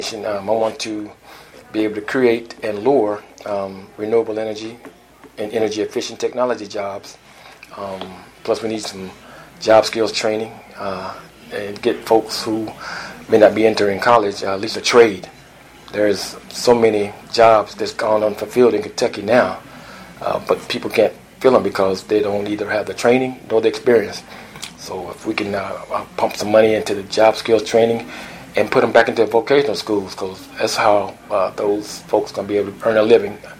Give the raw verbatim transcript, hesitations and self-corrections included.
Um, I want to be able to create and lure um, renewable energy and energy efficient technology jobs. Um, plus, we need some job skills training uh, and get folks who may not be entering college uh, at least a trade. There's so many jobs that's gone unfulfilled in Kentucky now, uh, but people can't fill them because they don't either have the training nor the experience. So if we can uh, pump some money into the job skills training and put them back into vocational schools, because that's how uh, those folks going to be able to earn a living